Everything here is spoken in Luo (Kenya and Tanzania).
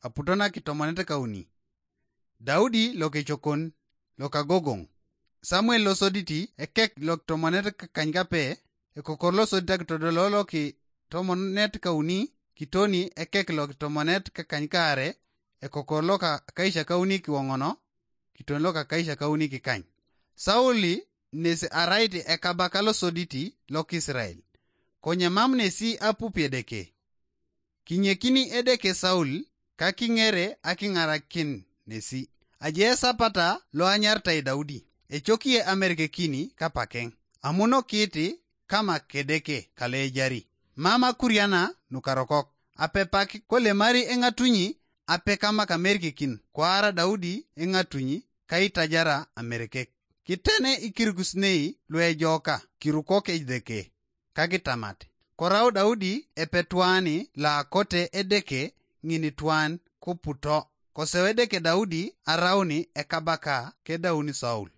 aputona kitomonete kauni. Daudi loke chokon loka gogong. Samuel lo soditi ekek lok tomonete kakany kape ekokor lo sodita kitodolo lo ki tomonet kauni kitoni ekek lok tomonet kakany kare ekokor lo ka kaisha kauni kiwongono kitoni lo ka kaisha kauni kikany. Sauli nesi araiti ekabaka lo soditi lok Israel. Konye mam nesi apupi edeke. Kinyekini edeke Saul kaking'ere aking'arakin nesi. Aje sapata lo anyartai Daudi. Echokie Amerike kini kapakeng. Amuno kiti kama kedeke kale jari. Mama kuriana nukarokok. Ape paki kole mari eng'atunyi ape kama kamerike kin. Kwara Daudi eng'atunyi kaitajara Amerike. Kitene ikirgusnei lwe joka kirukok edeke. Kakitamat. Korau Daudi epetwani la kote edeke ngini twan kuputo. Kosew edeke Daudi arauni ekabaka ke dauni Saul.